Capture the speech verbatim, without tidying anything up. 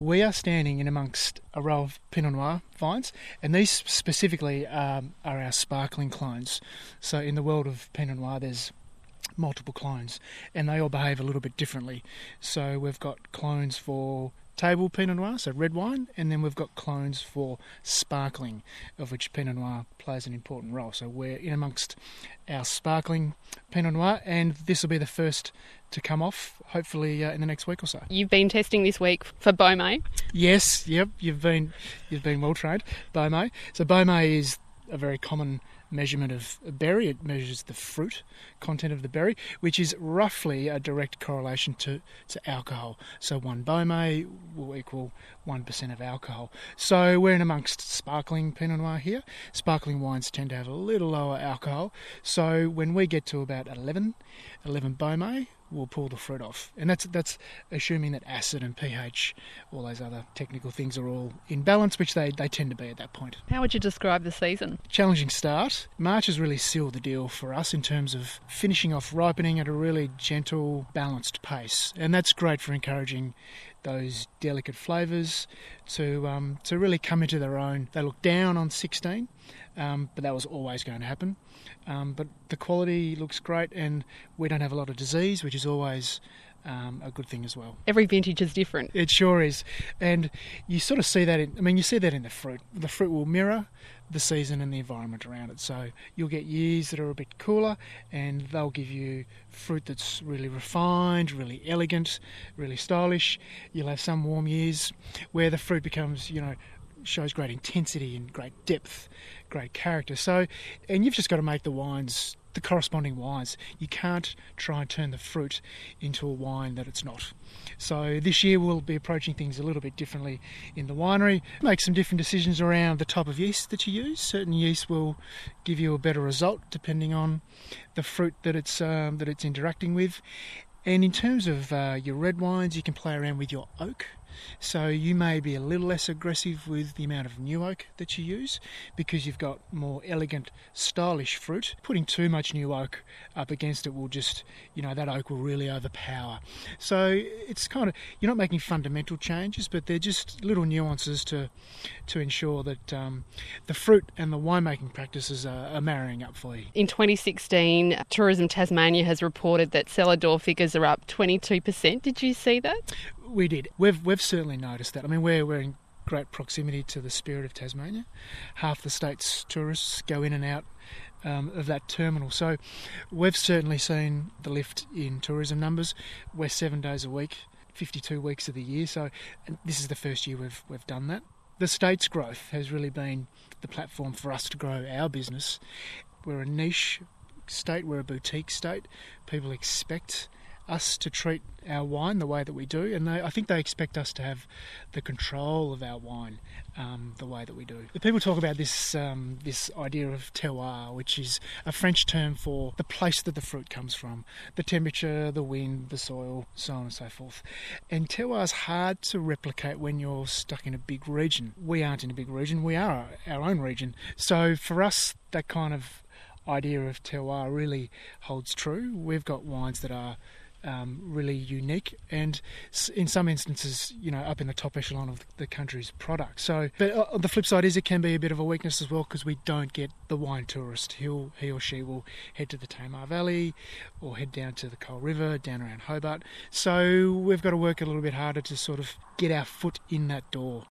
We are standing in amongst a row of Pinot Noir vines, and these specifically um, are our sparkling clones. So in the world of Pinot Noir, there's multiple clones, and they all behave a little bit differently. So we've got clones for table Pinot Noir, so red wine, and then we've got clones for sparkling, of which Pinot Noir plays an important role. So we're in amongst our sparkling Pinot Noir, and this will be the first to come off, hopefully uh, in the next week or so. You've been testing this week for Beaumay? Yes, yep, you've been you've been well trained. Beaumay. So Beaumay is a very common measurement of a berry. It measures the fruit content of the berry, which is roughly a direct correlation to, to alcohol. So one Beaumay will equal one percent of alcohol. So we're in amongst sparkling Pinot Noir here. Sparkling wines tend to have a little lower alcohol. So when we get to about eleven, eleven Beaumay, we'll pull the fruit off. And that's that's assuming that acid and pH, all those other technical things are all in balance, which they, they tend to be at that point. How would you describe the season? Challenging start. March has really sealed the deal for us in terms of finishing off ripening at a really gentle, balanced pace. And that's great for encouraging those delicate flavours to um, to really come into their own. They look down on sixteen, um, but that was always going to happen. Um, but the quality looks great, and we don't have a lot of disease, which is always um, a good thing as well. Every vintage is different. It sure is. And you sort of see that in, I mean, you see that in the fruit. The fruit will mirror the season and the environment around it. So you'll get years that are a bit cooler, and they'll give you fruit that's really refined, really elegant, really stylish. You'll have some warm years where the fruit becomes, you know, shows great intensity and great depth, great character. So, and you've just got to make the wines, the corresponding wines. You can't try and turn the fruit into a wine that it's not. So this year we'll be approaching things a little bit differently in the winery. Make some different decisions around the type of yeast that you use. Certain yeast will give you a better result depending on the fruit that it's um, that it's interacting with. And in terms of uh, your red wines, you can play around with your oak. So you may be a little less aggressive with the amount of new oak that you use because you've got more elegant, stylish fruit. Putting too much new oak up against it will just, you know, that oak will really overpower. So it's kind of, you're not making fundamental changes, but they're just little nuances to to ensure that um, the fruit and the winemaking practices are, are marrying up for you. In twenty sixteen, Tourism Tasmania has reported that cellar door figures are up twenty-two percent. Did you see that? We did. We've we've certainly noticed that. I mean, we're we're in great proximity to the spirit of Tasmania. Half the state's tourists go in and out um, of that terminal. So we've certainly seen the lift in tourism numbers. We're seven days a week, fifty-two weeks of the year. So this is the first year we've we've done that. The state's growth has really been the platform for us to grow our business. We're a niche state. We're a boutique state. People expect us to treat our wine the way that we do, and they, I think they expect us to have the control of our wine um, the way that we do. The people talk about this um, this idea of terroir, which is a French term for the place that the fruit comes from, the temperature, the wind, the soil, so on and so forth. And terroir is hard to replicate when you're stuck in a big region. We aren't in a big region, we are our own region. So for us, that kind of idea of terroir really holds true. We've got wines that are Um, really unique, and in some instances, you know, up in the top echelon of the country's product. So, but uh, the flip side is it can be a bit of a weakness as well because we don't get the wine tourist. He'll, he or she will head to the Tamar Valley or head down to the Coal River, down around Hobart. So we've got to work a little bit harder to sort of get our foot in that door.